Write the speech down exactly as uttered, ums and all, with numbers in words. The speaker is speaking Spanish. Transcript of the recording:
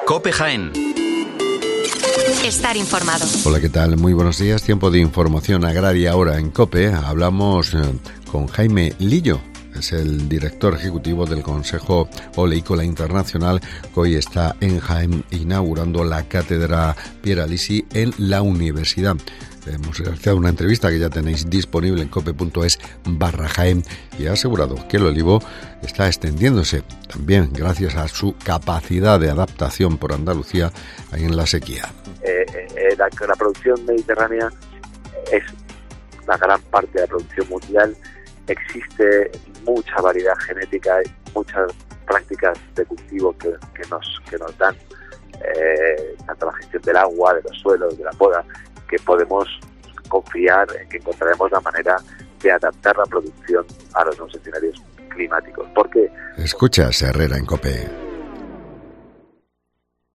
COPE Jaén. Estar informado. Hola, ¿qué tal? Muy buenos días. Tiempo de información agraria ahora en COPE. Hablamos eh, con Jaime Lillo. Es el director ejecutivo del Consejo Oleícola Internacional, que hoy está en Jaén inaugurando la cátedra Pierre Alisi en la universidad. Hemos realizado una entrevista que ya tenéis disponible en cope.es barra Jaén y ha asegurado que el olivo está extendiéndose también gracias a su capacidad de adaptación por Andalucía en la sequía. Eh, eh, la, la producción mediterránea es la gran parte de la producción mundial. Existe mucha variedad genética, muchas prácticas de cultivo que, que nos que nos dan eh, tanto la gestión del agua, de los suelos, de la poda, que podemos confiar en que encontraremos la manera de adaptar la producción a los nuevos escenarios climáticos. Porque escuchas Herrera en COPE.